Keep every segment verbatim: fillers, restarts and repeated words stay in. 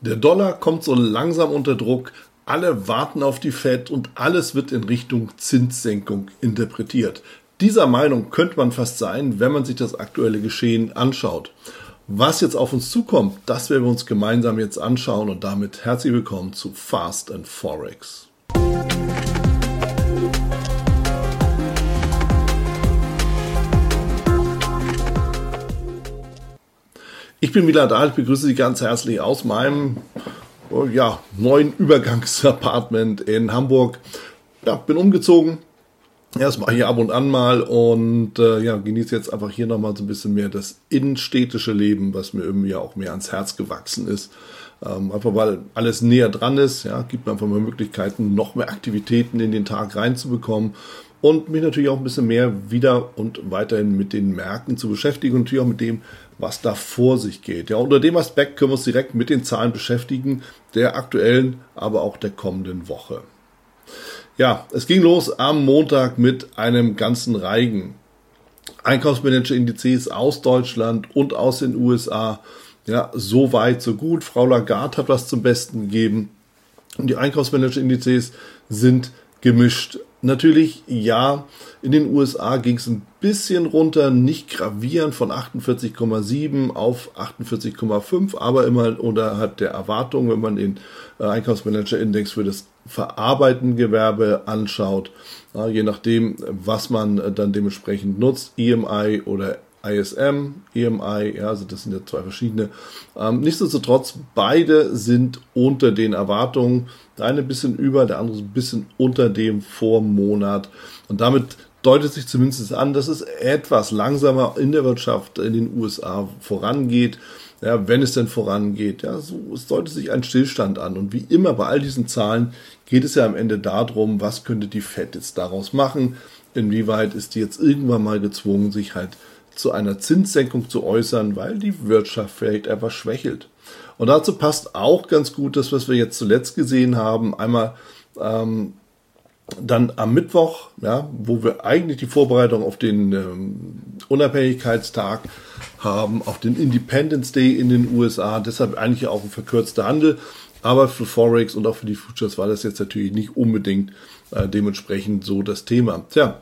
Der Dollar kommt so langsam unter Druck, alle warten auf die Fed und alles wird in Richtung Zinssenkung interpretiert. Dieser Meinung könnte man fast sein, wenn man sich das aktuelle Geschehen anschaut. Was jetzt auf uns zukommt, das werden wir uns gemeinsam jetzt anschauen und damit herzlich willkommen zu Fast and Forex. Ich bin Wieland Dahl, ich begrüße Sie ganz herzlich aus meinem ja, neuen Übergangsapartment in Hamburg. Ja, bin umgezogen, erstmal hier ab und an mal und äh, ja, genieße jetzt einfach hier nochmal so ein bisschen mehr das innenstädtische Leben, was mir irgendwie auch mehr ans Herz gewachsen ist. Ähm, einfach weil alles näher dran ist, ja, gibt mir einfach mal Möglichkeiten, noch mehr Aktivitäten in den Tag reinzubekommen und mich natürlich auch ein bisschen mehr wieder und weiterhin mit den Märkten zu beschäftigen und natürlich auch mit dem, was da vor sich geht. Ja, unter dem Aspekt können wir uns direkt mit den Zahlen beschäftigen, der aktuellen, aber auch der kommenden Woche. Ja, es ging los am Montag mit einem ganzen Reigen. Einkaufsmanager-Indizes aus Deutschland und aus den U S A. Ja, so weit, so gut. Frau Lagarde hat was zum Besten gegeben. Und die Einkaufsmanager-Indizes sind gemischt. Natürlich, ja, in den U S A ging es ein bisschen runter, nicht gravierend von achtundvierzig Komma sieben auf achtundvierzig Komma fünf, aber immer unterhalb der Erwartung, wenn man den äh, Einkaufsmanager-Index für das verarbeitende Gewerbe anschaut, ja, je nachdem, was man äh, dann dementsprechend nutzt, E M I oder I S M, E M I, ja, also das sind ja zwei verschiedene. Ähm, nichtsdestotrotz, beide sind unter den Erwartungen, der eine ein bisschen über, der andere ein bisschen unter dem Vormonat. Und damit deutet sich zumindest an, dass es etwas langsamer in der Wirtschaft in den U S A vorangeht. Ja, wenn es denn vorangeht, ja, so, es deutet sich ein Stillstand an. Und wie immer bei all diesen Zahlen geht es ja am Ende darum, was könnte die Fed jetzt daraus machen? Inwieweit ist die jetzt irgendwann mal gezwungen, sich halt zu einer Zinssenkung zu äußern, weil die Wirtschaft vielleicht etwas schwächelt. Und dazu passt auch ganz gut das, was wir jetzt zuletzt gesehen haben. Einmal ähm, dann am Mittwoch, ja, wo wir eigentlich die Vorbereitung auf den ähm, Unabhängigkeitstag haben, auf den Independence Day in den U S A. Deshalb eigentlich auch ein verkürzter Handel. Aber für Forex und auch für die Futures war das jetzt natürlich nicht unbedingt äh, dementsprechend so das Thema. Tja,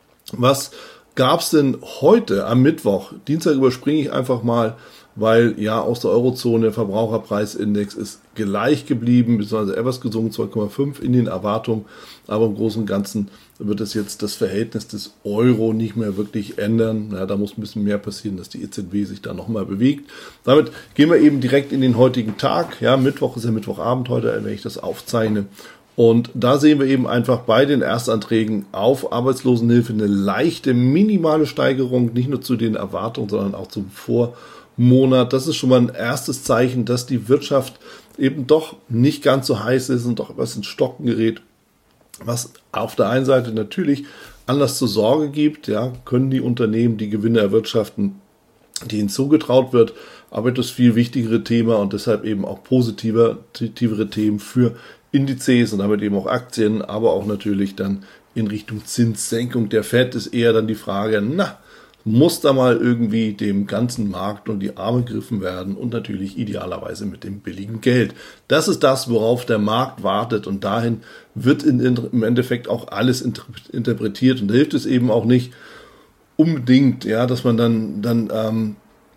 was gab es denn heute am Mittwoch? Dienstag überspringe ich einfach mal, weil ja aus der Eurozone der Verbraucherpreisindex ist gleich geblieben, beziehungsweise etwas gesunken, zwei Komma fünf in den Erwartungen, aber im Großen und Ganzen wird es jetzt das Verhältnis des Euro nicht mehr wirklich ändern. Ja, da muss ein bisschen mehr passieren, dass die E Z B sich da nochmal bewegt. Damit gehen wir eben direkt in den heutigen Tag. Ja, Mittwoch ist ja Mittwochabend heute, wenn ich das aufzeichne. Und da sehen wir eben einfach bei den Erstanträgen auf Arbeitslosenhilfe eine leichte, minimale Steigerung, nicht nur zu den Erwartungen, sondern auch zum Vormonat. Das ist schon mal ein erstes Zeichen, dass die Wirtschaft eben doch nicht ganz so heiß ist und doch etwas ins Stocken gerät, was auf der einen Seite natürlich Anlass zur Sorge gibt. Ja, können die Unternehmen die Gewinne erwirtschaften, die ihnen zugetraut wird, aber das viel wichtigere Thema und deshalb eben auch positivere Themen für Indizes und damit eben auch Aktien, aber auch natürlich dann in Richtung Zinssenkung der Fed ist eher dann die Frage, na, muss da mal irgendwie dem ganzen Markt und die Arme gegriffen werden und natürlich idealerweise mit dem billigen Geld. Das ist das, worauf der Markt wartet und dahin wird in, in, im Endeffekt auch alles interpretiert und da hilft es eben auch nicht unbedingt, ja, dass man dann, dann ähm,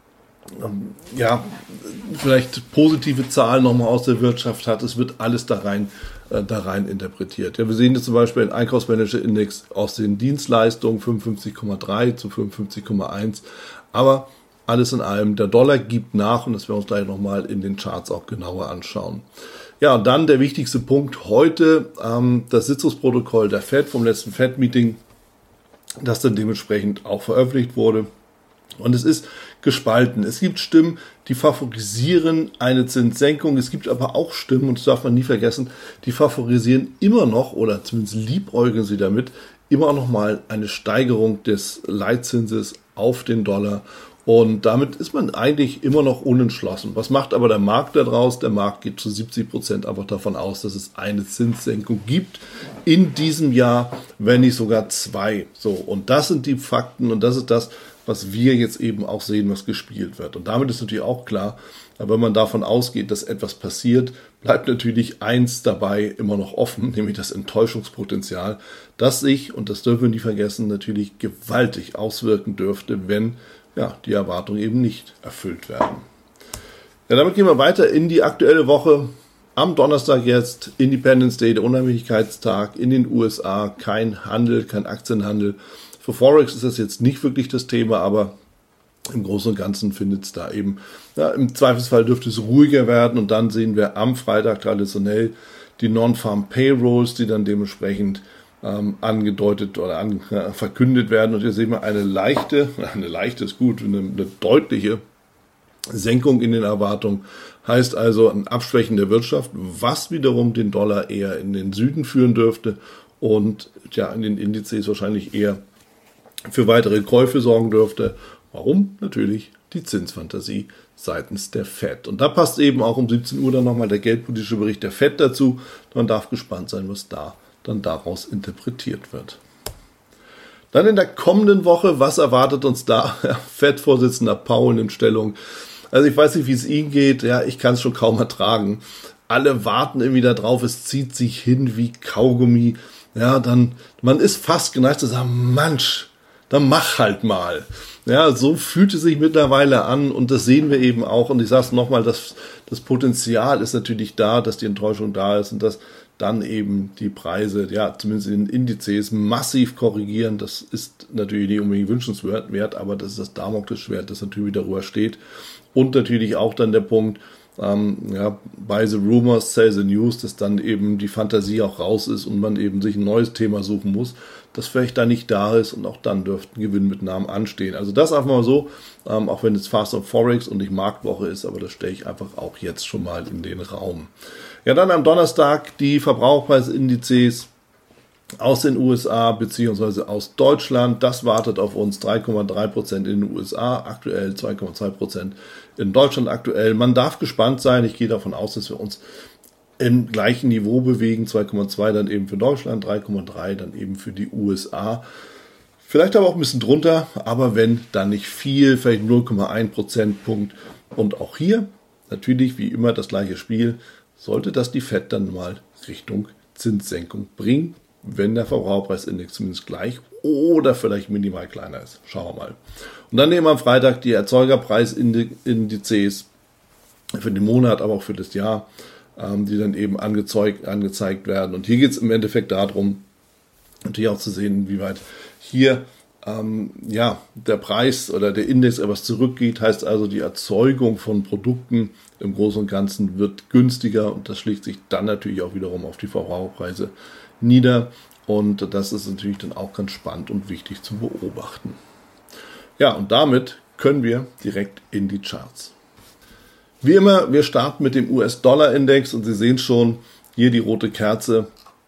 ja, vielleicht positive Zahlen nochmal aus der Wirtschaft hat. Es wird alles da rein, äh, da rein interpretiert. Ja, wir sehen jetzt zum Beispiel den Einkaufsmanager-Index aus den Dienstleistungen fünfundfünfzig Komma drei zu fünfundfünfzig Komma eins. Aber alles in allem, der Dollar gibt nach und das werden wir uns gleich nochmal in den Charts auch genauer anschauen. Ja, und dann der wichtigste Punkt heute, ähm, das Sitzungsprotokoll der Fed vom letzten Fed-Meeting, das dann dementsprechend auch veröffentlicht wurde. Und es ist gespalten. Es gibt Stimmen, die favorisieren eine Zinssenkung. Es gibt aber auch Stimmen, und das darf man nie vergessen, die favorisieren immer noch, oder zumindest liebäugeln sie damit, immer noch mal eine Steigerung des Leitzinses auf den Dollar. Und damit ist man eigentlich immer noch unentschlossen. Was macht aber der Markt daraus? Der Markt geht zu siebzig Prozent einfach davon aus, dass es eine Zinssenkung gibt in diesem Jahr, wenn nicht sogar zwei. So, und das sind die Fakten und das ist das, was wir jetzt eben auch sehen, was gespielt wird. Und damit ist natürlich auch klar, Aber wenn man davon ausgeht, dass etwas passiert, bleibt natürlich eins dabei immer noch offen, nämlich das Enttäuschungspotenzial, das sich, und das dürfen wir nie vergessen, natürlich gewaltig auswirken dürfte, wenn ja, die Erwartungen eben nicht erfüllt werden. Ja, damit gehen wir weiter in die aktuelle Woche. Am Donnerstag jetzt Independence Day, der Unabhängigkeitstag in den U S A. Kein Handel, kein Aktienhandel. Für Forex ist das jetzt nicht wirklich das Thema, aber im Großen und Ganzen findet es da eben, ja, im Zweifelsfall dürfte es ruhiger werden. Und dann sehen wir am Freitag traditionell die Non-Farm Payrolls, die dann dementsprechend ähm, angedeutet oder an, äh, verkündet werden. Und hier sehen wir eine leichte, eine leichte ist gut, eine, eine deutliche Senkung in den Erwartungen. Heißt also ein Abschwächen der Wirtschaft, was wiederum den Dollar eher in den Süden führen dürfte und ja in den Indizes wahrscheinlich eher für weitere Käufe sorgen dürfte. Warum? Natürlich die Zinsfantasie seitens der Fed. Und da passt eben auch um siebzehn Uhr dann nochmal der geldpolitische Bericht der Fed dazu. Man darf gespannt sein, was da dann daraus interpretiert wird. Dann in der kommenden Woche, was erwartet uns da? Ja, Fed-Vorsitzender Powell in Stellung. Also ich weiß nicht, wie es Ihnen geht. Ja, ich kann es schon kaum ertragen. Alle warten irgendwie da drauf. Es zieht sich hin wie Kaugummi. Ja, dann, man ist fast geneigt zu sagen, Mensch, dann mach halt mal. Ja, so fühlt es sich mittlerweile an und das sehen wir eben auch. Und ich sage es nochmal, das, das Potenzial ist natürlich da, dass die Enttäuschung da ist und dass dann eben die Preise, ja, zumindest in den Indizes massiv korrigieren. Das ist natürlich nicht unbedingt wünschenswert, aber das ist das Damoklesschwert, das natürlich darüber steht. Und natürlich auch dann der Punkt, ähm, ja, buy the rumors, sell the news, dass dann eben die Fantasie auch raus ist und man eben sich ein neues Thema suchen muss, das vielleicht da nicht da ist und auch dann dürften Gewinnmitnahmen anstehen. Also das einfach mal so, ähm, auch wenn es Fast on Forex und nicht Marktwoche ist, aber das stelle ich einfach auch jetzt schon mal in den Raum. Ja, dann am Donnerstag die Verbraucherpreisindizes aus den U S A bzw. aus Deutschland. Das wartet auf uns, drei Komma drei Prozent in den U S A, aktuell zwei Komma zwei Prozent in Deutschland aktuell. Man darf gespannt sein. Ich gehe davon aus, dass wir uns im gleichen Niveau bewegen. zwei Komma zwei dann eben für Deutschland, drei Komma drei dann eben für die U S A. Vielleicht aber auch ein bisschen drunter, aber wenn, dann nicht viel, vielleicht null Komma eins Prozentpunkt. Und auch hier natürlich wie immer das gleiche Spiel. Sollte das die Fed dann mal Richtung Zinssenkung bringen, wenn der Verbraucherpreisindex zumindest gleich oder vielleicht minimal kleiner ist. Schauen wir mal. Und dann nehmen wir am Freitag die Erzeugerpreisindizes für den Monat, aber auch für das Jahr, die dann eben angezeigt, angezeigt werden. Und hier geht es im Endeffekt darum, natürlich auch zu sehen, inwieweit hier ähm, ja, der Preis oder der Index etwas zurückgeht. Heißt also, die Erzeugung von Produkten im Großen und Ganzen wird günstiger und das schlägt sich dann natürlich auch wiederum auf die Verbraucherpreise nieder. Und das ist natürlich dann auch ganz spannend und wichtig zu beobachten. Ja, und damit können wir direkt in die Charts. Wie immer, wir starten mit dem U S-Dollar-Index und Sie sehen schon, hier die rote Kerze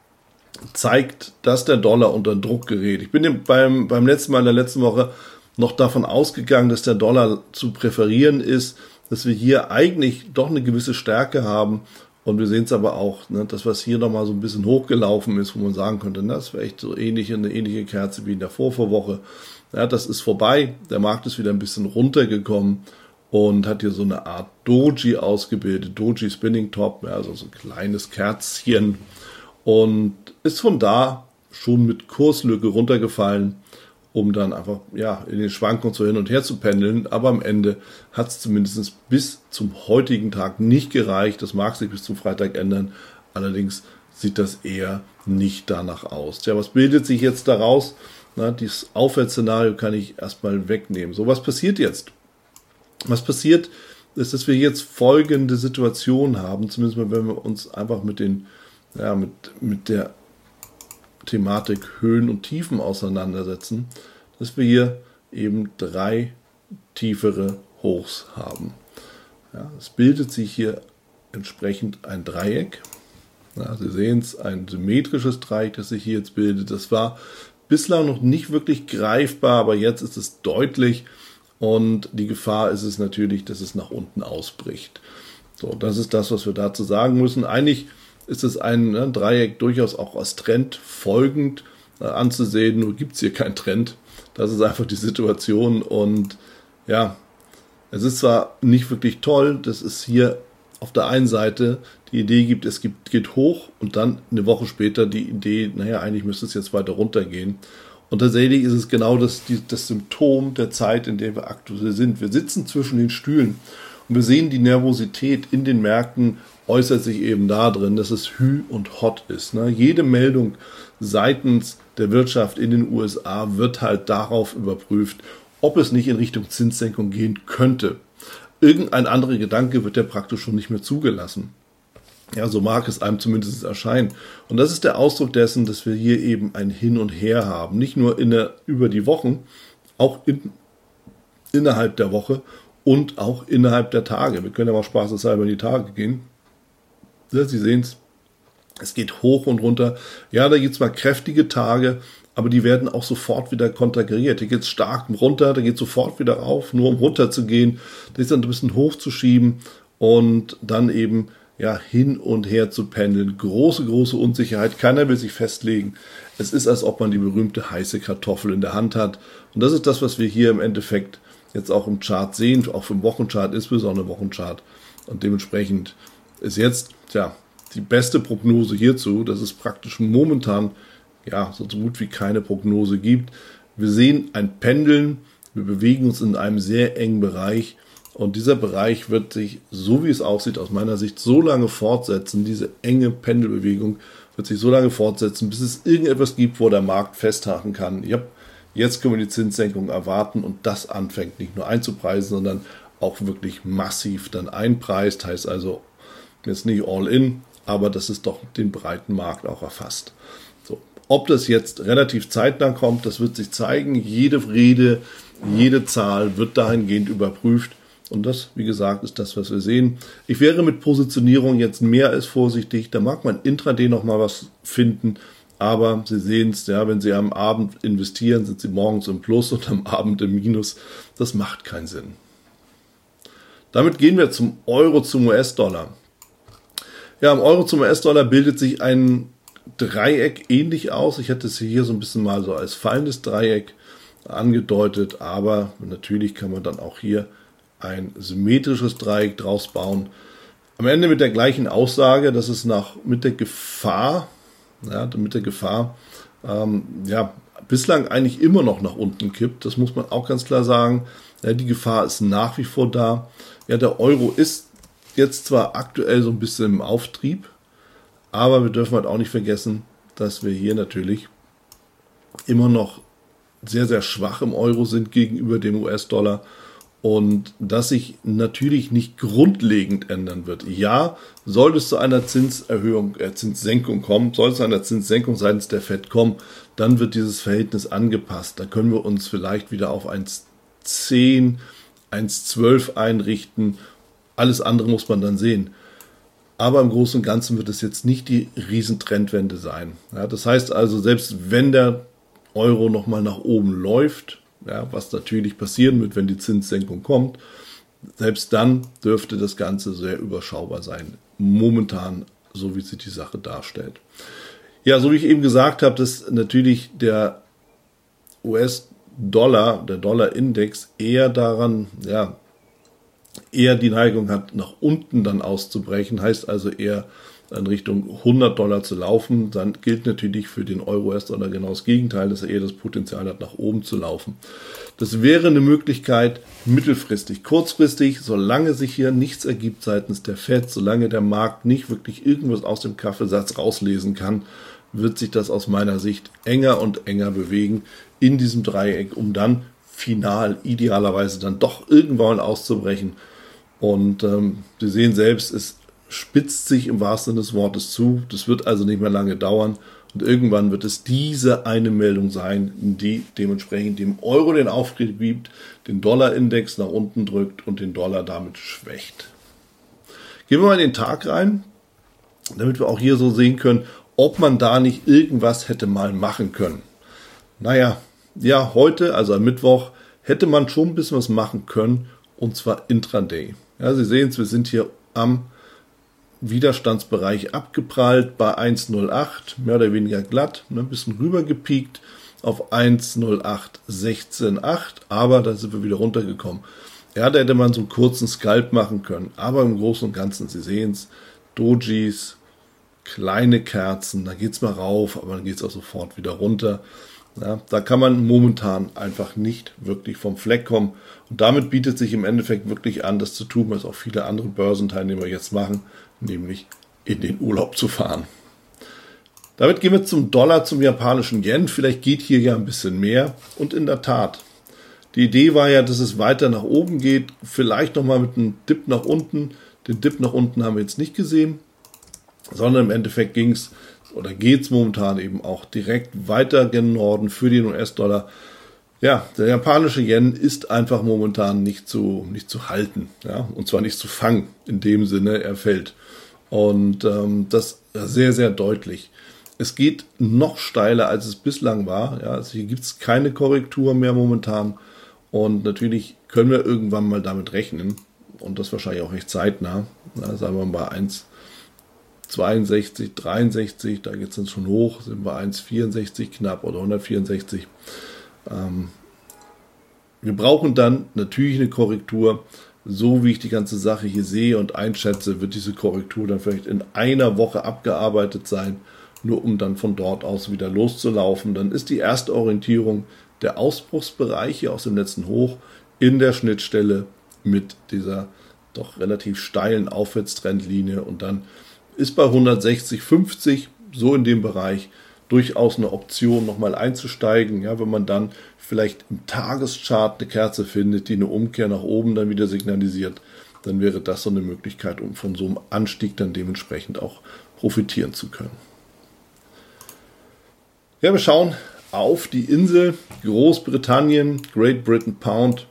zeigt, dass der Dollar unter Druck gerät. Ich bin beim, beim letzten Mal in der letzten Woche noch davon ausgegangen, dass der Dollar zu präferieren ist, dass wir hier eigentlich doch eine gewisse Stärke haben. Und wir sehen es aber auch, ne, dass was hier nochmal so ein bisschen hochgelaufen ist, wo man sagen könnte, na, das wäre echt so ähnlich, eine ähnliche Kerze wie in der Vorvorwoche. Ja, das ist vorbei. Der Markt ist wieder ein bisschen runtergekommen und hat hier so eine Art Doji ausgebildet, Doji Spinning Top, ja, also so ein kleines Kerzchen. Und ist von da schon mit Kurslücke runtergefallen, um dann einfach ja in den Schwankungen so hin und her zu pendeln. Aber am Ende hat es zumindest bis zum heutigen Tag nicht gereicht. Das mag sich bis zum Freitag ändern. Allerdings sieht das eher nicht danach aus. Tja, was bildet sich jetzt daraus? Na, dieses Aufwärtsszenario kann ich erstmal wegnehmen. So, was passiert jetzt? Was passiert ist, dass wir jetzt folgende Situation haben, zumindest mal, wenn wir uns einfach mit den Ja, mit, mit der Thematik Höhen und Tiefen auseinandersetzen, dass wir hier eben drei tiefere Hochs haben. Ja, es bildet sich hier entsprechend ein Dreieck. Ja, Sie sehen es, ein symmetrisches Dreieck, das sich hier jetzt bildet. Das war bislang noch nicht wirklich greifbar, aber jetzt ist es deutlich und die Gefahr ist es natürlich, dass es nach unten ausbricht. So, das ist das, was wir dazu sagen müssen. Eigentlich ist es ein ne, Dreieck durchaus auch als Trend folgend äh, anzusehen, nur gibt es hier keinen Trend. Das ist einfach die Situation und ja, Es ist zwar nicht wirklich toll, dass es hier auf der einen Seite die Idee gibt, es gibt, geht hoch und dann eine Woche später die Idee, naja, eigentlich müsste es jetzt weiter runtergehen. Und tatsächlich ist es genau das, die, das Symptom der Zeit, in der wir aktuell sind. Wir sitzen zwischen den Stühlen und wir sehen, die Nervosität in den Märkten äußert sich eben darin, dass es hü und hot ist. Ne? Jede Meldung seitens der Wirtschaft in den U S A wird halt darauf überprüft, ob es nicht in Richtung Zinssenkung gehen könnte. Irgendein anderer Gedanke wird ja praktisch schon nicht mehr zugelassen. Ja, so mag es einem zumindest erscheinen. Und das ist der Ausdruck dessen, dass wir hier eben ein Hin und Her haben. Nicht nur in der, über die Wochen, auch in, innerhalb der Woche und auch innerhalb der Tage. Wir können ja mal spaßeshalber in die Tage gehen. Ja, Sie sehen es, es geht hoch und runter. Ja, da gibt es mal kräftige Tage, aber die werden auch sofort wieder konterkariert. Hier geht es stark runter, da geht es sofort wieder rauf, nur um runter zu gehen, das dann ein bisschen hochzuschieben und dann eben ja hin und her zu pendeln. Große, große Unsicherheit, keiner will sich festlegen. Es ist, als ob man die berühmte heiße Kartoffel in der Hand hat. Und das ist das, was wir hier im Endeffekt jetzt auch im Chart sehen, auch im Wochenchart, insbesondere im Wochenchart. Und dementsprechend ist jetzt, tja, die beste Prognose hierzu, dass es praktisch momentan ja, so gut wie keine Prognose gibt. Wir sehen ein Pendeln, wir bewegen uns in einem sehr engen Bereich und dieser Bereich wird sich, so wie es aussieht, aus meiner Sicht so lange fortsetzen, diese enge Pendelbewegung wird sich so lange fortsetzen, bis es irgendetwas gibt, wo der Markt festhalten kann. Ja, jetzt können wir die Zinssenkung erwarten und das anfängt nicht nur einzupreisen, sondern auch wirklich massiv dann einpreist, heißt also jetzt nicht all in, aber dass es doch den breiten Markt auch erfasst. So. Ob das jetzt relativ zeitnah kommt, das wird sich zeigen. Jede Rede, jede Zahl wird dahingehend überprüft. Und das, wie gesagt, ist das, was wir sehen. Ich wäre mit Positionierung jetzt mehr als vorsichtig. Da mag man intraday noch mal was finden. Aber Sie sehen es, ja, wenn Sie am Abend investieren, sind Sie morgens im Plus und am Abend im Minus. Das macht keinen Sinn. Damit gehen wir zum Euro, zum U S-Dollar. Ja, im Euro zum U S-Dollar bildet sich ein Dreieck ähnlich aus. Ich hätte es hier so ein bisschen mal so als fallendes Dreieck angedeutet, aber natürlich kann man dann auch hier ein symmetrisches Dreieck draus bauen. Am Ende mit der gleichen Aussage, dass es nach mit der Gefahr, ja, mit der Gefahr, ähm, ja, bislang eigentlich immer noch nach unten kippt. Das muss man auch ganz klar sagen. Ja, die Gefahr ist nach wie vor da. Ja, der Euro ist jetzt zwar aktuell so ein bisschen im Auftrieb, aber wir dürfen halt auch nicht vergessen, dass wir hier natürlich immer noch sehr, sehr schwach im Euro sind gegenüber dem U S-Dollar und das sich natürlich nicht grundlegend ändern wird. Ja, sollte es zu einer Zinserhöhung, äh, Zinssenkung kommen, sollte es zu einer Zinssenkung seitens der Fed kommen, dann wird dieses Verhältnis angepasst. Da können wir uns vielleicht wieder auf eins Komma zehn, eins Komma zwölf einrichten. Alles andere muss man dann sehen. Aber im Großen und Ganzen wird es jetzt nicht die Riesentrendwende sein. Ja, das heißt also, selbst wenn der Euro nochmal nach oben läuft, ja, was natürlich passieren wird, wenn die Zinssenkung kommt, selbst dann dürfte das Ganze sehr überschaubar sein. Momentan, so wie sich die Sache darstellt. Ja, so wie ich eben gesagt habe, dass natürlich der U S-Dollar, der Dollar-Index eher daran, ja, eher die Neigung hat, nach unten dann auszubrechen, heißt also eher in Richtung hundert Dollar zu laufen, dann gilt natürlich für den Euro-U S-Dollar genau das Gegenteil, dass er eher das Potenzial hat, nach oben zu laufen. Das wäre eine Möglichkeit mittelfristig. Kurzfristig, solange sich hier nichts ergibt seitens der Fed, solange der Markt nicht wirklich irgendwas aus dem Kaffeesatz rauslesen kann, wird sich das aus meiner Sicht enger und enger bewegen in diesem Dreieck, um dann final idealerweise dann doch irgendwann auszubrechen. Und ähm, Sie sehen selbst, es spitzt sich im wahrsten Sinne des Wortes zu. Das wird also nicht mehr lange dauern. Und irgendwann wird es diese eine Meldung sein, die dementsprechend dem Euro den Auftrieb gibt, den Dollarindex nach unten drückt und den Dollar damit schwächt. Gehen wir mal in den Tag rein, damit wir auch hier so sehen können, ob man da nicht irgendwas hätte mal machen können. Naja, ja, heute, also am Mittwoch, hätte man schon ein bisschen was machen können, und zwar intraday. Ja, Sie sehen es, wir sind hier am Widerstandsbereich abgeprallt bei eins Komma null acht, mehr oder weniger glatt, ne, ein bisschen rüber gepiekt auf eins Komma null acht sechzehn Komma acht, aber da sind wir wieder runtergekommen. Ja, da hätte man so einen kurzen Scalp machen können. Aber im Großen und Ganzen, Sie sehen es, Dojis, kleine Kerzen, da geht es mal rauf, aber dann geht es auch sofort wieder runter. Ja, da kann man momentan einfach nicht wirklich vom Fleck kommen. Und damit bietet sich im Endeffekt wirklich an, das zu tun, was auch viele andere Börsenteilnehmer jetzt machen, nämlich in den Urlaub zu fahren. Damit gehen wir zum Dollar, zum japanischen Yen. Vielleicht geht hier ja ein bisschen mehr. Und in der Tat, die Idee war ja, dass es weiter nach oben geht, vielleicht nochmal mit einem Dip nach unten. Den Dip nach unten haben wir jetzt nicht gesehen, sondern im Endeffekt ging es oder geht es momentan eben auch direkt weiter gen Norden für den U S-Dollar. Ja, der japanische Yen ist einfach momentan nicht zu, nicht zu halten, ja, und zwar nicht zu fangen, in dem Sinne, er fällt. Und ähm, das sehr, sehr deutlich. Es geht noch steiler, als es bislang war. Ja, also hier gibt es keine Korrektur mehr momentan. Und natürlich können wir irgendwann mal damit rechnen. Und das wahrscheinlich auch recht zeitnah. Da sagen wir mal eins Komma zweiundsechzig, dreiundsechzig, da geht es dann schon hoch, sind wir eins Komma vierundsechzig knapp oder hundertvierundsechzig. Ähm, wir brauchen dann natürlich eine Korrektur. So wie ich die ganze Sache hier sehe und einschätze, wird diese Korrektur dann vielleicht in einer Woche abgearbeitet sein, nur um dann von dort aus wieder loszulaufen. Dann ist die erste Orientierung der Ausbruchsbereich hier aus dem letzten Hoch in der Schnittstelle mit dieser doch relativ steilen Aufwärtstrendlinie und dann ist bei hundertsechzig, fünfzig, so in dem Bereich, durchaus eine Option, nochmal einzusteigen. Ja, wenn man dann vielleicht im Tageschart eine Kerze findet, die eine Umkehr nach oben dann wieder signalisiert, dann wäre das so eine Möglichkeit, um von so einem Anstieg dann dementsprechend auch profitieren zu können. Ja, wir schauen auf die Insel Großbritannien, Great Britain Pound,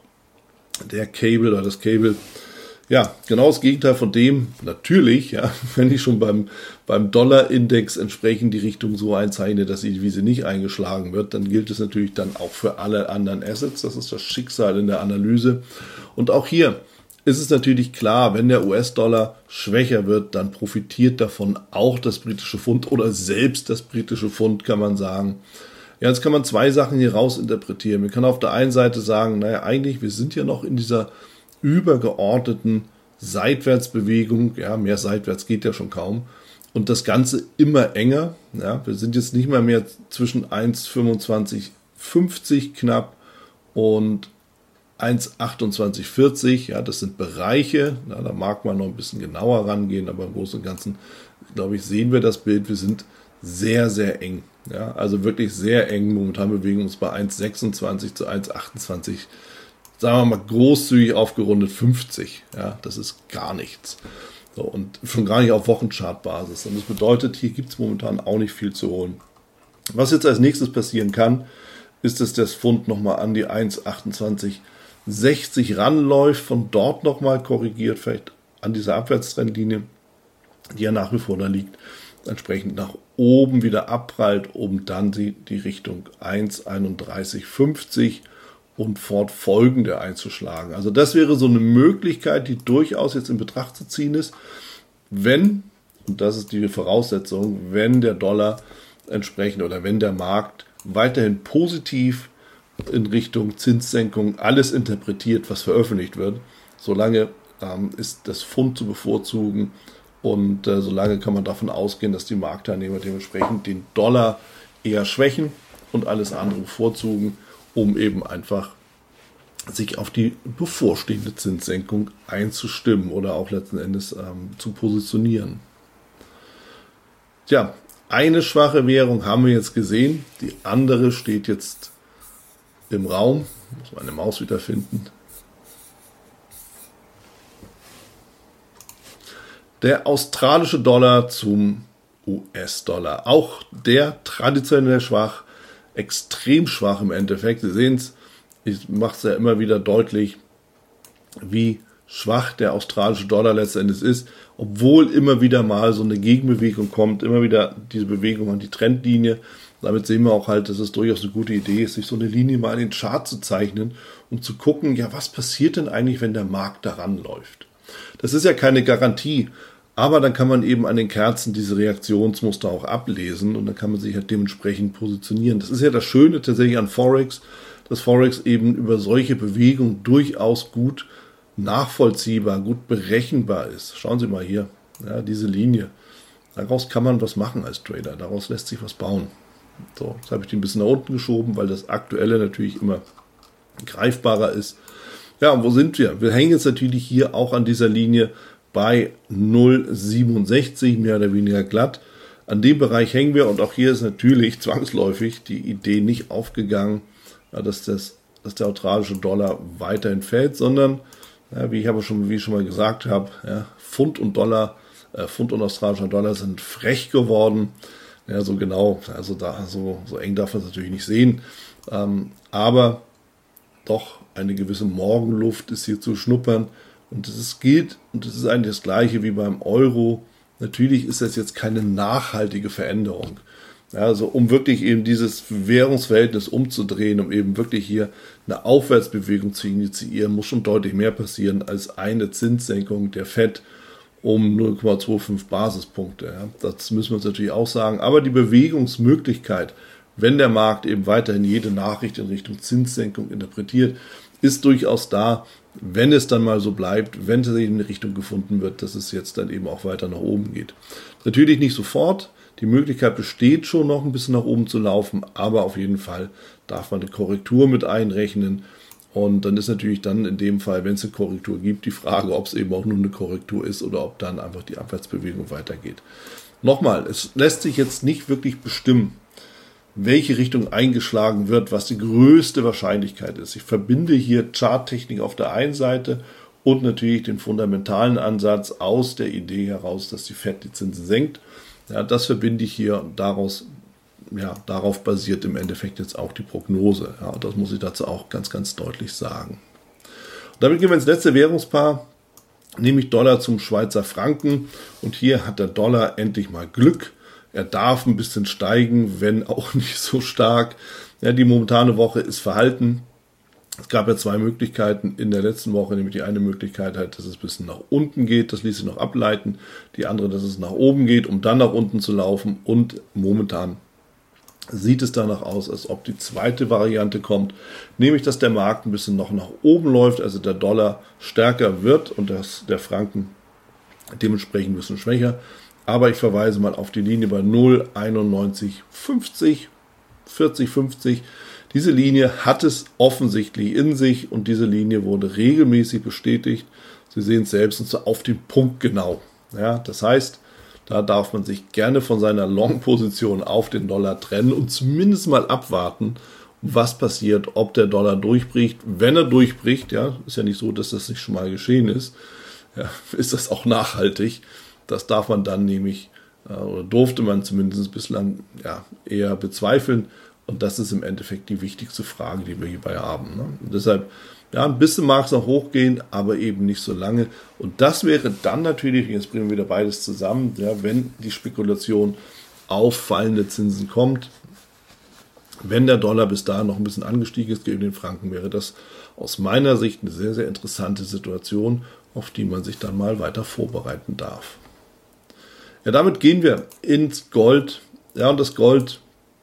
der Cable oder das Cable. Ja, genau das Gegenteil von dem, natürlich, ja, wenn ich schon beim, beim Dollar-Index entsprechend die Richtung so einzeichne, dass die Devise nicht eingeschlagen wird, dann gilt es natürlich dann auch für alle anderen Assets. Das ist das Schicksal in der Analyse. Und auch hier ist es natürlich klar, wenn der U S-Dollar schwächer wird, dann profitiert davon auch das britische Pfund oder selbst das britische Pfund, kann man sagen. Ja, jetzt kann man zwei Sachen hier rausinterpretieren. Man kann auf der einen Seite sagen, naja, eigentlich, wir sind ja noch in dieser übergeordneten Seitwärtsbewegung, ja, mehr seitwärts geht ja schon kaum, und das Ganze immer enger, ja, wir sind jetzt nicht mal mehr zwischen eins Komma fünfundzwanzig fünfzig knapp und eins Komma achtundzwanzig vierzig, ja, das sind Bereiche, ja, da mag man noch ein bisschen genauer rangehen, aber im Großen und Ganzen, glaube ich, sehen wir das Bild, wir sind sehr, sehr eng, ja, also wirklich sehr eng, momentan bewegen wir uns bei eins Komma sechsundzwanzig zu eins Komma achtundzwanzig, sagen wir mal großzügig aufgerundet fünfzig. Ja, das ist gar nichts. So, und schon gar nicht auf Wochenchartbasis. Und das bedeutet, hier gibt es momentan auch nicht viel zu holen. Was jetzt als nächstes passieren kann, ist, dass das Pfund nochmal an die eins Komma achtundzwanzig sechzig ranläuft, von dort nochmal korrigiert, vielleicht an dieser Abwärtstrendlinie, die ja nach wie vor da liegt, entsprechend nach oben wieder abprallt, um dann die, die Richtung eins Komma einunddreißig fünfzig und fortfolgende einzuschlagen. Also das wäre so eine Möglichkeit, die durchaus jetzt in Betracht zu ziehen ist, wenn, und das ist die Voraussetzung, wenn der Dollar entsprechend oder wenn der Markt weiterhin positiv in Richtung Zinssenkung alles interpretiert, was veröffentlicht wird, solange ähm, ist das Pfund zu bevorzugen und äh, solange kann man davon ausgehen, dass die Marktteilnehmer dementsprechend den Dollar eher schwächen und alles andere bevorzugen, um eben einfach sich auf die bevorstehende Zinssenkung einzustimmen oder auch letzten Endes ähm, zu positionieren. Tja, eine schwache Währung haben wir jetzt gesehen, die andere steht jetzt im Raum. Ich muss meine Maus wiederfinden. Der australische Dollar zum U S-Dollar. Auch der traditionell schwach, extrem schwach im Endeffekt. Sie sehen es, ich mache es ja immer wieder deutlich, wie schwach der australische Dollar letztendlich ist, obwohl immer wieder mal so eine Gegenbewegung kommt, immer wieder diese Bewegung an die Trendlinie. Damit sehen wir auch halt, dass es durchaus eine gute Idee ist, sich so eine Linie mal in den Chart zu zeichnen, um zu gucken, ja, was passiert denn eigentlich, wenn der Markt daran läuft? Das ist ja keine Garantie, aber dann kann man eben an den Kerzen diese Reaktionsmuster auch ablesen und dann kann man sich halt dementsprechend positionieren. Das ist ja das Schöne tatsächlich an Forex, dass Forex eben über solche Bewegungen durchaus gut nachvollziehbar, gut berechenbar ist. Schauen Sie mal hier, ja, diese Linie. Daraus kann man was machen als Trader, daraus lässt sich was bauen. So, jetzt habe ich die ein bisschen nach unten geschoben, weil das Aktuelle natürlich immer greifbarer ist. Ja, und wo sind wir? Wir hängen jetzt natürlich hier auch an dieser Linie bei null Komma siebenundsechzig, mehr oder weniger glatt. An dem Bereich hängen wir und auch hier ist natürlich zwangsläufig die Idee nicht aufgegangen, dass, das, dass der australische Dollar weiterhin fällt, sondern, ja, wie ich aber schon, wie ich schon mal gesagt habe, ja, Pfund und Dollar, äh, Pfund und australischer Dollar sind frech geworden. Ja, so genau, also da so, so eng darf man es natürlich nicht sehen, ähm, aber doch eine gewisse Morgenluft ist hier zu schnuppern und es gilt, und das ist eigentlich das Gleiche wie beim Euro. Natürlich ist das jetzt keine nachhaltige Veränderung. Ja, also um wirklich eben dieses Währungsverhältnis umzudrehen, um eben wirklich hier eine Aufwärtsbewegung zu initiieren, muss schon deutlich mehr passieren als eine Zinssenkung der Fed um null Komma fünfundzwanzig Basispunkte. Ja. Das müssen wir uns natürlich auch sagen. Aber die Bewegungsmöglichkeit, wenn der Markt eben weiterhin jede Nachricht in Richtung Zinssenkung interpretiert, ist durchaus da, wenn es dann mal so bleibt, wenn es in eine Richtung gefunden wird, dass es jetzt dann eben auch weiter nach oben geht. Natürlich nicht sofort, die Möglichkeit besteht schon noch ein bisschen nach oben zu laufen, aber auf jeden Fall darf man eine Korrektur mit einrechnen und dann ist natürlich dann in dem Fall, wenn es eine Korrektur gibt, die Frage, ob es eben auch nur eine Korrektur ist oder ob dann einfach die Abwärtsbewegung weitergeht. Nochmal, es lässt sich jetzt nicht wirklich bestimmen, welche Richtung eingeschlagen wird, was die größte Wahrscheinlichkeit ist. Ich verbinde hier Charttechnik auf der einen Seite und natürlich den fundamentalen Ansatz aus der Idee heraus, dass die Fed die Zinsen senkt. Ja, das verbinde ich hier und daraus, ja, darauf basiert im Endeffekt jetzt auch die Prognose. Ja, das muss ich dazu auch ganz, ganz deutlich sagen. Und damit gehen wir ins letzte Währungspaar, nämlich Dollar zum Schweizer Franken. Und hier hat der Dollar endlich mal Glück. Er darf ein bisschen steigen, wenn auch nicht so stark. Ja, die momentane Woche ist verhalten. Es gab ja zwei Möglichkeiten in der letzten Woche, nämlich die eine Möglichkeit halt, dass es ein bisschen nach unten geht, das ließ sich noch ableiten. Die andere, dass es nach oben geht, um dann nach unten zu laufen. Und momentan sieht es danach aus, als ob die zweite Variante kommt, nämlich dass der Markt ein bisschen noch nach oben läuft, also der Dollar stärker wird und das, der Franken dementsprechend ein bisschen schwächer. Aber ich verweise mal auf die Linie bei null Komma einundneunzig fünfzig, vierzig fünfzig. Diese Linie hat es offensichtlich in sich und diese Linie wurde regelmäßig bestätigt. Sie sehen es selbst und zwar auf den Punkt genau. Ja, das heißt, da darf man sich gerne von seiner Long-Position auf den Dollar trennen und zumindest mal abwarten, was passiert, ob der Dollar durchbricht. Wenn er durchbricht, ja, ist ja nicht so, dass das nicht schon mal geschehen ist, ja, ist das auch nachhaltig. Das darf man dann nämlich, oder durfte man zumindest bislang ja, eher bezweifeln. Und das ist im Endeffekt die wichtigste Frage, die wir hierbei haben. Ne? Und deshalb, ja, ein bisschen mag es noch hochgehen, aber eben nicht so lange. Und das wäre dann natürlich, jetzt bringen wir wieder beides zusammen, ja, wenn die Spekulation auf fallende Zinsen kommt, wenn der Dollar bis dahin noch ein bisschen angestiegen ist gegen den Franken, wäre das aus meiner Sicht eine sehr, sehr interessante Situation, auf die man sich dann mal weiter vorbereiten darf. Ja, damit gehen wir ins Gold. Ja, und das Gold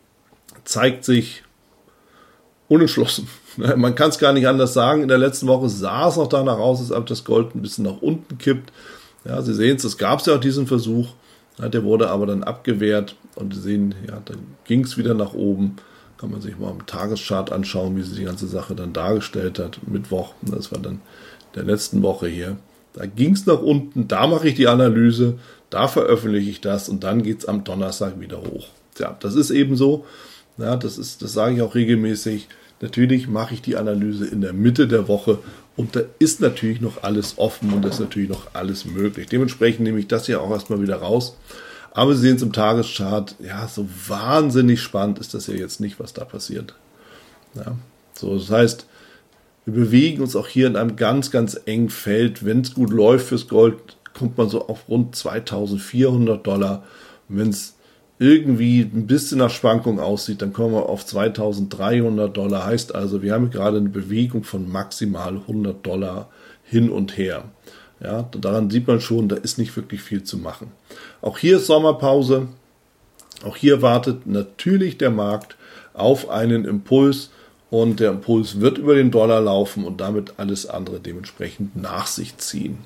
zeigt sich unentschlossen. Man kann es gar nicht anders sagen. In der letzten Woche sah es noch danach aus, als ob das Gold ein bisschen nach unten kippt. Ja, Sie sehen es, es gab ja auch diesen Versuch. Ja, der wurde aber dann abgewehrt. Und Sie sehen, ja, dann ging es wieder nach oben. Kann man sich mal im Tageschart anschauen, wie sich die ganze Sache dann dargestellt hat. Mittwoch, das war dann der letzten Woche hier. Da ging es nach unten, da mache ich die Analyse, da veröffentliche ich das und dann geht es am Donnerstag wieder hoch. Tja, das ist eben so. Ja, das ist, das sage ich auch regelmäßig. Natürlich mache ich die Analyse in der Mitte der Woche und da ist natürlich noch alles offen und da ist natürlich noch alles möglich. Dementsprechend nehme ich das hier auch erstmal wieder raus. Aber Sie sehen es im Tageschart, ja, so wahnsinnig spannend ist das ja jetzt nicht, was da passiert. Ja, so, das heißt, wir bewegen uns auch hier in einem ganz, ganz engen Feld. Wenn es gut läuft fürs Gold, kommt man so auf rund zweitausendvierhundert Dollar. Und wenn es irgendwie ein bisschen nach Schwankung aussieht, dann kommen wir auf zweitausenddreihundert Dollar. Heißt also, wir haben gerade eine Bewegung von maximal hundert Dollar hin und her. Ja, daran sieht man schon, da ist nicht wirklich viel zu machen. Auch hier ist Sommerpause. Auch hier wartet natürlich der Markt auf einen Impuls. und der Impuls wird über den Dollar laufen und damit alles andere dementsprechend nach sich ziehen.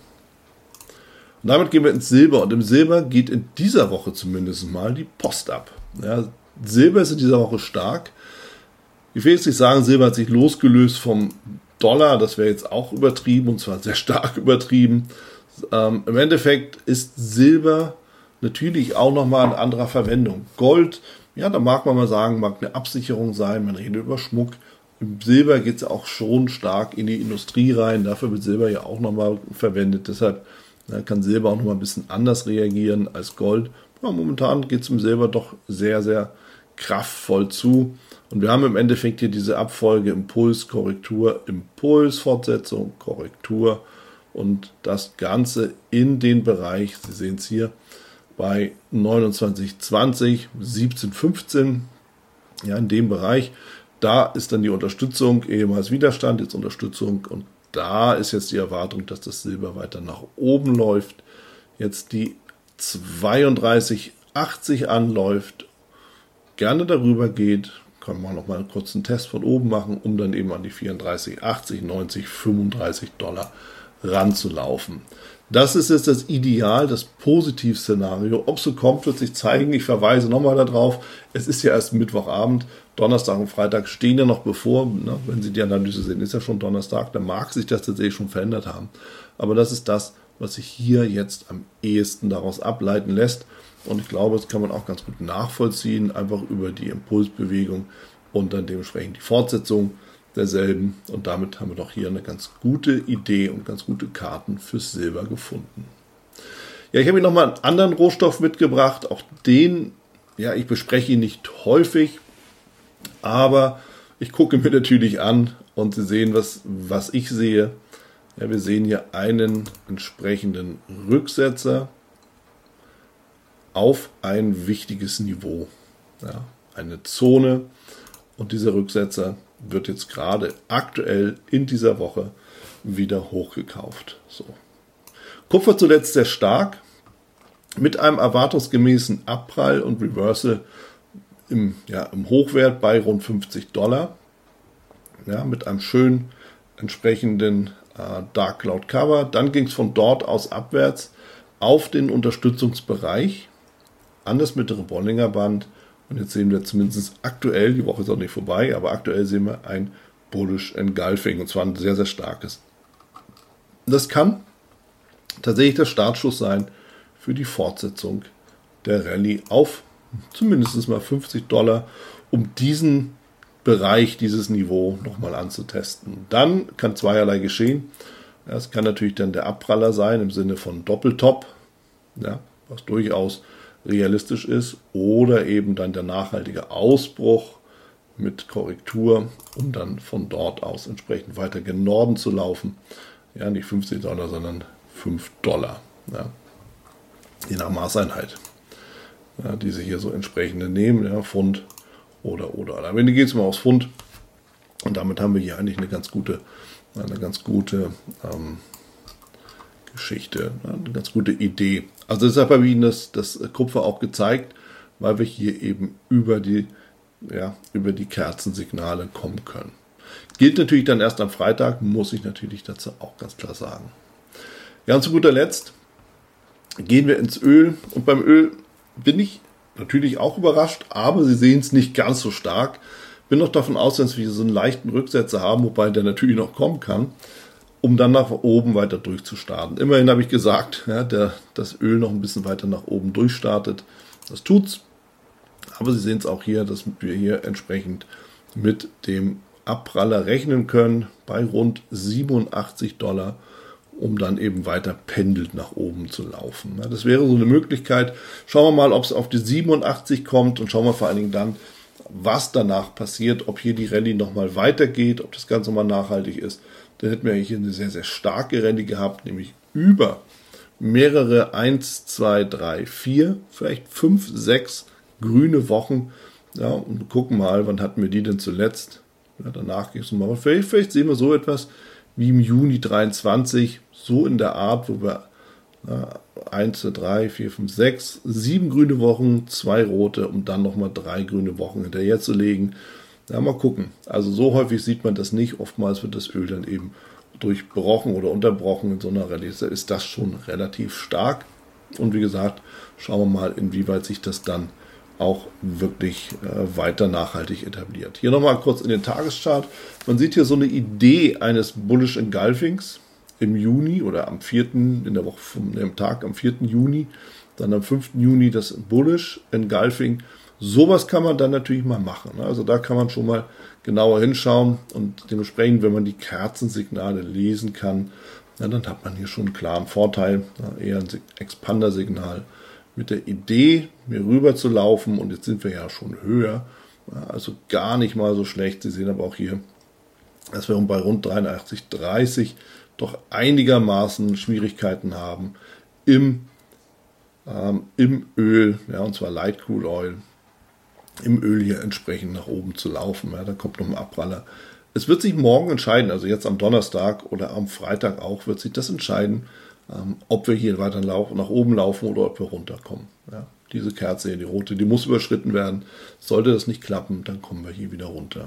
Und damit gehen wir ins Silber, und im Silber geht in dieser Woche zumindest mal die Post ab. Ja, Silber ist in dieser Woche stark. Ich will jetzt nicht sagen, Silber hat sich losgelöst vom Dollar, das wäre jetzt auch übertrieben, und zwar sehr stark übertrieben. Ähm, Im Endeffekt ist Silber natürlich auch nochmal in anderer Verwendung. Gold, ja, da mag man mal sagen, mag eine Absicherung sein, man redet über Schmuck. Im Silber geht es auch schon stark in die Industrie rein, dafür wird Silber ja auch nochmal verwendet, deshalb ja, kann Silber auch nochmal ein bisschen anders reagieren als Gold. Ja, momentan geht es im Silber doch sehr, sehr kraftvoll zu. Und wir haben im Endeffekt hier diese Abfolge Impuls, Korrektur, Impuls, Fortsetzung, Korrektur und das Ganze in den Bereich, Sie sehen es hier, bei neunundzwanzig zwanzig, siebzehn fünfzehn, ja, in dem Bereich, da ist dann die Unterstützung, ehemals Widerstand, jetzt Unterstützung, und da ist jetzt die Erwartung, dass das Silber weiter nach oben läuft, jetzt die zweiunddreißig achtzig anläuft, gerne darüber geht, kann man noch mal einen kurzen Test von oben machen, um dann eben an die vierunddreißig achtzig, neunzig, fünfunddreißig Dollar ranzulaufen. Das ist jetzt das Ideal, das Positivszenario. Ob es so kommt, wird sich zeigen. Ich verweise nochmal darauf, es ist ja erst Mittwochabend, Donnerstag und Freitag stehen ja noch bevor. Ne? Wenn Sie die Analyse sehen, ist ja schon Donnerstag, dann mag sich das tatsächlich schon verändert haben. Aber das ist das, was sich hier jetzt am ehesten daraus ableiten lässt. Und ich glaube, das kann man auch ganz gut nachvollziehen, einfach über die Impulsbewegung und dann dementsprechend die Fortsetzung derselben. Und damit haben wir doch hier eine ganz gute Idee und ganz gute Karten fürs Silber gefunden. Ja, ich habe Ihnen nochmal einen anderen Rohstoff mitgebracht. Auch den, ja, ich bespreche ihn nicht häufig, aber ich gucke mir natürlich an und Sie sehen, was, was ich sehe. Ja, wir sehen hier einen entsprechenden Rücksetzer auf ein wichtiges Niveau, ja, eine Zone, und dieser Rücksetzer wird jetzt gerade aktuell in dieser Woche wieder hochgekauft. So. Kupfer zuletzt sehr stark, mit einem erwartungsgemäßen Abprall und Reversal im, ja, im Hochwert bei rund fünfzig Dollar, ja, mit einem schönen entsprechenden äh, Dark Cloud Cover. Dann ging es von dort aus abwärts auf den Unterstützungsbereich an das mittlere Bollinger Band, und jetzt sehen wir zumindest aktuell, die Woche ist auch nicht vorbei, aber aktuell sehen wir ein Bullish Engulfing, und zwar ein sehr, sehr starkes. Das kann tatsächlich der Startschuss sein für die Fortsetzung der Rallye auf zumindest mal fünfzig Dollar, um diesen Bereich, dieses Niveau nochmal anzutesten. Dann kann zweierlei geschehen. Es kann natürlich dann der Abpraller sein im Sinne von Doppeltop, ja, was durchaus realistisch ist, oder eben dann der nachhaltige Ausbruch mit Korrektur, um dann von dort aus entsprechend weiter gen Norden zu laufen. Ja, nicht fünfzig Dollar, sondern fünf Dollar. Ja. Je nach Maßeinheit, ja, die Sie hier so entsprechende nehmen, ja, Pfund oder oder. Am Ende geht es mal aufs Pfund, und damit haben wir hier eigentlich eine ganz gute, eine ganz gute ähm, Geschichte, eine ganz gute Idee. Also deshalb habe ich Ihnen das, das Kupfer auch gezeigt, weil wir hier eben über die, ja, über die Kerzensignale kommen können. Gilt natürlich dann erst am Freitag, muss ich natürlich dazu auch ganz klar sagen. Ja, und zu guter Letzt gehen wir ins Öl, und beim Öl bin ich natürlich auch überrascht, aber Sie sehen es nicht ganz so stark. Bin noch davon aus, dass wir so einen leichten Rücksetzer haben, wobei der natürlich noch kommen kann, um dann nach oben weiter durchzustarten. Immerhin habe ich gesagt, ja, der, das Öl noch ein bisschen weiter nach oben durchstartet. Das tut's. Aber Sie sehen es auch hier, dass wir hier entsprechend mit dem Abpraller rechnen können bei rund siebenundachtzig Dollar, um dann eben weiter pendelt nach oben zu laufen. Ja, das wäre so eine Möglichkeit. Schauen wir mal, ob es auf die siebenundachtzig kommt, und schauen wir vor allen Dingen dann, was danach passiert, ob hier die Rallye nochmal weitergeht, ob das Ganze mal nachhaltig ist. Dann hätten wir hier eine sehr, sehr starke Rallye gehabt, nämlich über mehrere eins, zwei, drei, vier, vielleicht fünf, sechs grüne Wochen. Ja, und wir gucken mal, wann hatten wir die denn zuletzt? Ja, danach ging es mal. Vielleicht, vielleicht sehen wir so etwas wie im Juni dreiundzwanzig, so in der Art, wo wir ja, eins, zwei, drei, vier, fünf, sechs, sieben grüne Wochen, zwei rote, um dann nochmal drei grüne Wochen hinterher zu legen. Ja, mal gucken. Also so häufig sieht man das nicht. Oftmals wird das Öl dann eben durchbrochen oder unterbrochen. In so einer Rallye ist das schon relativ stark. Und wie gesagt, schauen wir mal, inwieweit sich das dann auch wirklich äh, weiter nachhaltig etabliert. Hier nochmal kurz in den Tageschart. Man sieht hier so eine Idee eines Bullish Engulfings im Juni oder am vierten in der Woche vom dem Tag am vierten Juni, dann am fünften Juni das Bullish Engulfing. Sowas kann man dann natürlich mal machen. Also da kann man schon mal genauer hinschauen und dementsprechend, wenn man die Kerzensignale lesen kann, ja, dann hat man hier schon einen klaren Vorteil, ja, eher ein Expander-Signal mit der Idee, hier rüber zu laufen, und jetzt sind wir ja schon höher, ja, also gar nicht mal so schlecht. Sie sehen aber auch hier, dass wir bei rund dreiundachtzig dreißig doch einigermaßen Schwierigkeiten haben im, ähm, im Öl, ja, und zwar Light Crude Oil, im Öl hier entsprechend nach oben zu laufen. Ja, da kommt noch ein Abpraller. Es wird sich morgen entscheiden, also jetzt am Donnerstag oder am Freitag auch, wird sich das entscheiden, ähm, ob wir hier weiter laufen, nach oben laufen oder ob wir runterkommen. Ja, diese Kerze hier, die rote, die muss überschritten werden. Sollte das nicht klappen, dann kommen wir hier wieder runter.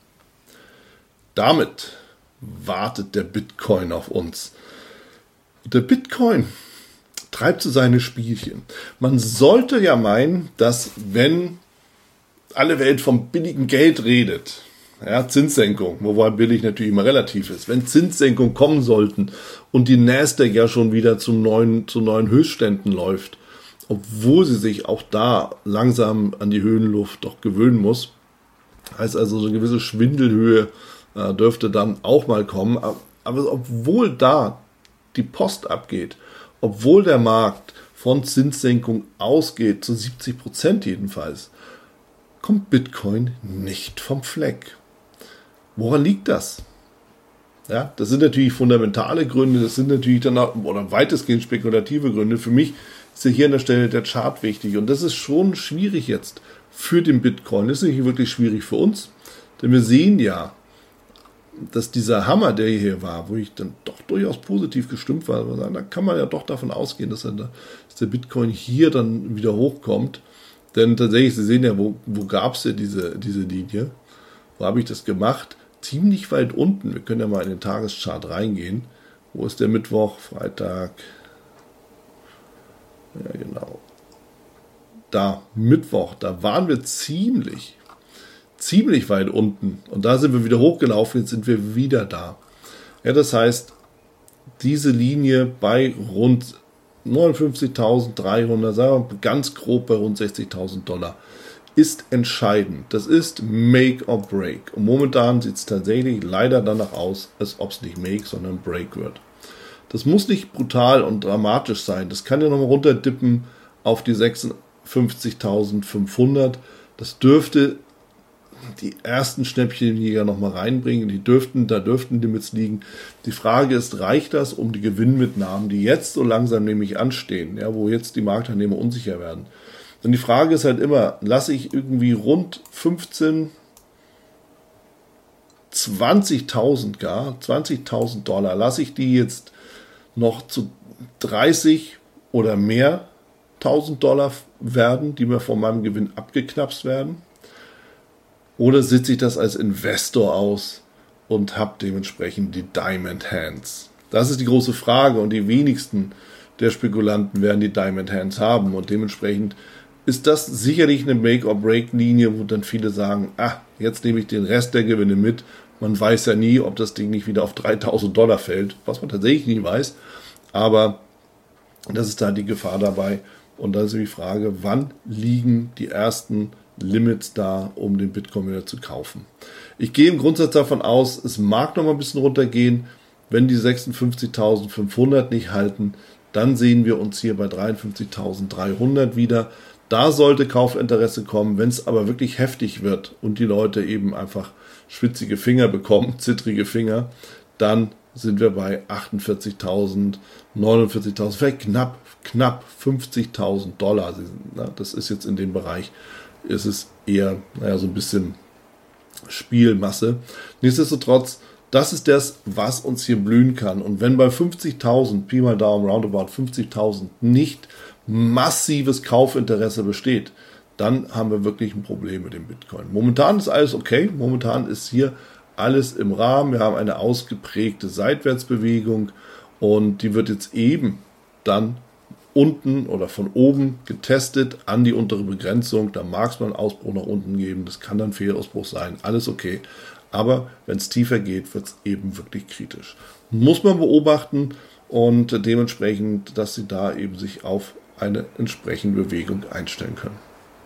Damit wartet der Bitcoin auf uns. Der Bitcoin treibt so seine Spielchen. Man sollte ja meinen, dass wenn alle Welt vom billigen Geld redet, ja, Zinssenkung, wobei billig natürlich immer relativ ist, wenn Zinssenkungen kommen sollten und die Nasdaq ja schon wieder zu neuen, zu neuen Höchstständen läuft, obwohl sie sich auch da langsam an die Höhenluft doch gewöhnen muss, heißt also so eine gewisse Schwindelhöhe äh, dürfte dann auch mal kommen, aber obwohl da die Post abgeht, obwohl der Markt von Zinssenkung ausgeht, zu siebzig Prozent jedenfalls, kommt Bitcoin nicht vom Fleck. Woran liegt das? Ja, das sind natürlich fundamentale Gründe, das sind natürlich dann auch, oder weitestgehend spekulative Gründe. Für mich ist ja hier an der Stelle der Chart wichtig, und das ist schon schwierig jetzt für den Bitcoin. Das ist nicht wirklich schwierig für uns, denn wir sehen ja, dass dieser Hammer, der hier war, wo ich dann doch durchaus positiv gestimmt war, da kann man ja doch davon ausgehen, dass, er da, dass der Bitcoin hier dann wieder hochkommt. Denn tatsächlich, Sie sehen ja, wo, wo gab es ja diese, diese Linie? Wo habe ich das gemacht? Ziemlich weit unten. Wir können ja mal in den Tageschart reingehen. Wo ist der Mittwoch, Freitag? Ja, genau. Da, Mittwoch, da waren wir ziemlich, ziemlich weit unten. Und da sind wir wieder hochgelaufen, jetzt sind wir wieder da. Ja, das heißt, diese Linie bei rund neunundfünfzigtausenddreihundert, sagen wir ganz grob bei rund sechzigtausend Dollar, ist entscheidend. Das ist Make or Break. Und momentan sieht es tatsächlich leider danach aus, als ob es nicht Make, sondern Break wird. Das muss nicht brutal und dramatisch sein. Das kann ja nochmal runterdippen auf die sechsundfünfzigtausendfünfhundert. Das dürfte die ersten Schnäppchenjäger noch mal reinbringen. Die dürften, da dürften Limits liegen. Die Frage ist, reicht das, um die Gewinnmitnahmen, die jetzt so langsam nämlich anstehen, ja, wo jetzt die Marktteilnehmer unsicher werden? Und die Frage ist halt immer, lasse ich irgendwie rund fünfzehn, zwanzigtausend gar, zwanzigtausend Dollar, lasse ich die jetzt noch zu dreißig oder mehr tausend Dollar werden, die mir von meinem Gewinn abgeknapst werden? Oder sitze ich das als Investor aus und habe dementsprechend die Diamond Hands? Das ist die große Frage, und die wenigsten der Spekulanten werden die Diamond Hands haben, und dementsprechend ist das sicherlich eine Make-or-Break-Linie, wo dann viele sagen, ah, jetzt nehme ich den Rest der Gewinne mit. Man weiß ja nie, ob das Ding nicht wieder auf dreitausend Dollar fällt, was man tatsächlich nie weiß, aber das ist da die Gefahr dabei. Und da ist die Frage, wann liegen die ersten Limits da, um den Bitcoin wieder zu kaufen? Ich gehe im Grundsatz davon aus, es mag noch mal ein bisschen runtergehen. Wenn die sechsundfünfzigtausendfünfhundert nicht halten, dann sehen wir uns hier bei dreiundfünfzigtausenddreihundert wieder. Da sollte Kaufinteresse kommen. Wenn es aber wirklich heftig wird und die Leute eben einfach schwitzige Finger bekommen, zittrige Finger, dann sind wir bei achtundvierzigtausend, neunundvierzigtausend, vielleicht knapp, knapp fünfzigtausend Dollar. Das ist jetzt in dem Bereich, ist es eher, naja, so ein bisschen Spielmasse. Nichtsdestotrotz, das ist das, was uns hier blühen kann. Und wenn bei fünfzigtausend, Pi mal Daumen, roundabout fünfzigtausend, nicht massives Kaufinteresse besteht, dann haben wir wirklich ein Problem mit dem Bitcoin. Momentan ist alles okay, momentan ist hier alles im Rahmen, wir haben eine ausgeprägte Seitwärtsbewegung und die wird jetzt eben dann unten oder von oben getestet an die untere Begrenzung. Da mag es mal einen Ausbruch nach unten geben, das kann dann Fehlausbruch sein, alles okay. Aber wenn es tiefer geht, wird es eben wirklich kritisch. Muss man beobachten und dementsprechend, dass sie da eben sich auf eine entsprechende Bewegung einstellen können.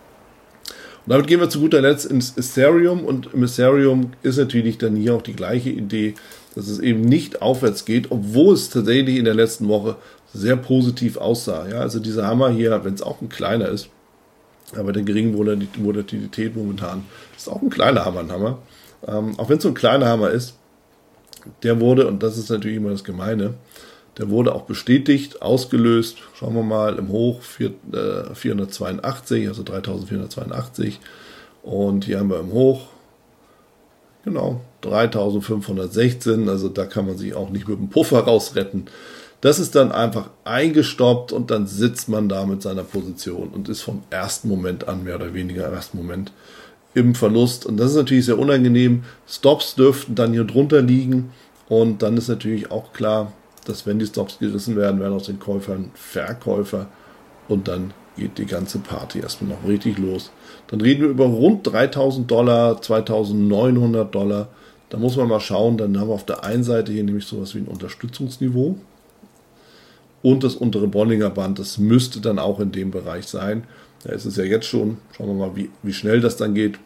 Und damit gehen wir zu guter Letzt ins Ethereum und im Ethereum ist natürlich dann hier auch die gleiche Idee, dass es eben nicht aufwärts geht, obwohl es tatsächlich in der letzten Woche sehr positiv aussah. Ja, also dieser Hammer hier, wenn es auch ein kleiner ist, aber der geringen Volatilität momentan ist auch ein kleiner Hammer, ein Hammer. Ähm, auch wenn es so ein kleiner Hammer ist, der wurde, und das ist natürlich immer das Gemeine, der wurde auch bestätigt, ausgelöst, schauen wir mal, im Hoch vierhundertzweiundachtzig, also dreitausendvierhundertzweiundachtzig und hier haben wir im Hoch, genau, dreitausendfünfhundertsechzehn, also da kann man sich auch nicht mit dem Puffer rausretten. Das ist dann einfach eingestoppt und dann sitzt man da mit seiner Position und ist vom ersten Moment an, mehr oder weniger im ersten Moment, im Verlust. Und das ist natürlich sehr unangenehm. Stops dürften dann hier drunter liegen und dann ist natürlich auch klar, dass wenn die Stops gerissen werden, werden aus den Käufern Verkäufer und dann geht die ganze Party erstmal noch richtig los. Dann reden wir über rund dreitausend Dollar, zweitausendneunhundert Dollar. Da muss man mal schauen, dann haben wir auf der einen Seite hier nämlich sowas wie ein Unterstützungsniveau und das untere Bollinger Band, das müsste dann auch in dem Bereich sein. Da ist es ja jetzt schon. Schauen wir mal, wie, wie schnell das dann geht.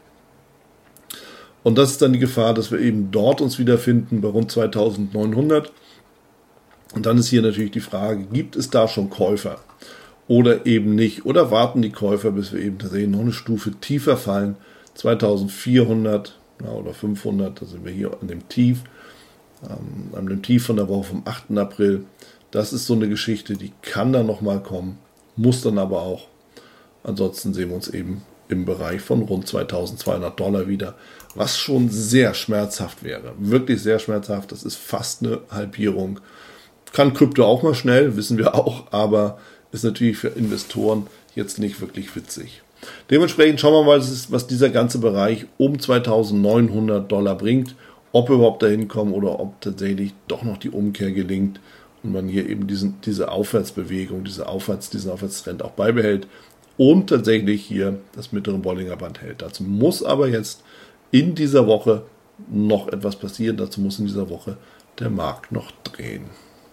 Und das ist dann die Gefahr, dass wir eben dort uns wiederfinden bei rund zweitausendneunhundert. Und dann ist hier natürlich die Frage, gibt es da schon Käufer oder eben nicht? Oder warten die Käufer, bis wir eben tatsächlich noch eine Stufe tiefer fallen? zweitausendvierhundert ja, oder fünfhundert, da sind wir hier an dem Tief, ähm, an dem Tief von der Woche vom achten April. Das ist so eine Geschichte, die kann dann nochmal kommen, muss dann aber auch. Ansonsten sehen wir uns eben im Bereich von rund zweitausendzweihundert Dollar wieder, was schon sehr schmerzhaft wäre. Wirklich sehr schmerzhaft. Das ist fast eine Halbierung. Kann Krypto auch mal schnell, wissen wir auch, aber ist natürlich für Investoren jetzt nicht wirklich witzig. Dementsprechend schauen wir mal, was dieser ganze Bereich um zweitausendneunhundert Dollar bringt, ob wir überhaupt dahin kommen oder ob tatsächlich doch noch die Umkehr gelingt und man hier eben diesen, diese Aufwärtsbewegung, diese Aufwärts, diesen Aufwärtstrend auch beibehält und tatsächlich hier das mittlere Bollinger Band hält. Dazu muss aber jetzt in dieser Woche noch etwas passieren. Dazu muss in dieser Woche der Markt noch drehen.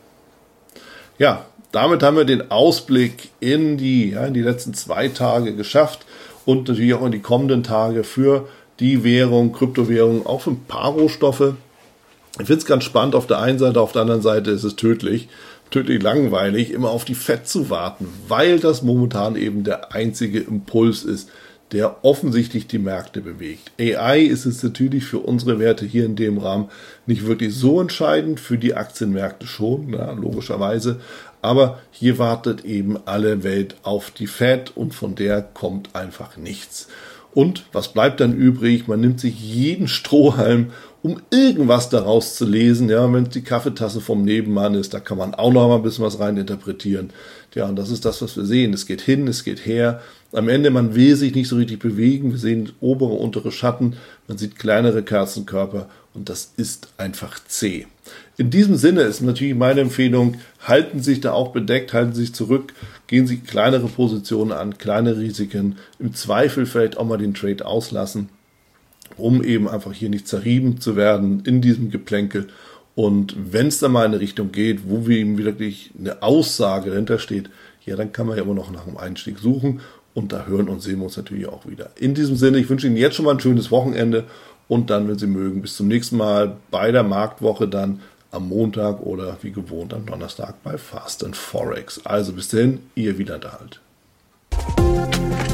Ja, damit haben wir den Ausblick in die, ja, in die letzten zwei Tage geschafft und natürlich auch in die kommenden Tage für die Währung, Kryptowährung, auch für ein paar Rohstoffe. Ich finde es ganz spannend auf der einen Seite, auf der anderen Seite ist es tödlich, tödlich langweilig, immer auf die Fed zu warten, weil das momentan eben der einzige Impuls ist, der offensichtlich die Märkte bewegt. A I ist es natürlich für unsere Werte hier in dem Rahmen nicht wirklich so entscheidend, für die Aktienmärkte schon, na, logischerweise, aber hier wartet eben alle Welt auf die Fed und von der kommt einfach nichts. Und was bleibt dann übrig? Man nimmt sich jeden Strohhalm, um irgendwas daraus zu lesen. Ja, wenn es die Kaffeetasse vom Nebenmann ist, da kann man auch noch mal ein bisschen was rein interpretieren. Ja, und das ist das, was wir sehen. Es geht hin, es geht her. Am Ende, man will sich nicht so richtig bewegen. Wir sehen obere, untere Schatten. Man sieht kleinere Kerzenkörper und das ist einfach zäh. In diesem Sinne ist natürlich meine Empfehlung, halten Sie sich da auch bedeckt, halten Sie sich zurück, gehen Sie kleinere Positionen an, kleine Risiken, im Zweifel vielleicht auch mal den Trade auslassen, um eben einfach hier nicht zerrieben zu werden in diesem Geplänkel. Und wenn es dann mal in eine Richtung geht, wo wir eben wirklich eine Aussage dahinter steht, ja, dann kann man ja immer noch nach einem Einstieg suchen und da hören und sehen wir uns natürlich auch wieder. In diesem Sinne, ich wünsche Ihnen jetzt schon mal ein schönes Wochenende und dann, wenn Sie mögen, bis zum nächsten Mal bei der Marktwoche dann am Montag oder wie gewohnt am Donnerstag bei Fast and Forex. Also bis dahin, Ihr Wieland Halt.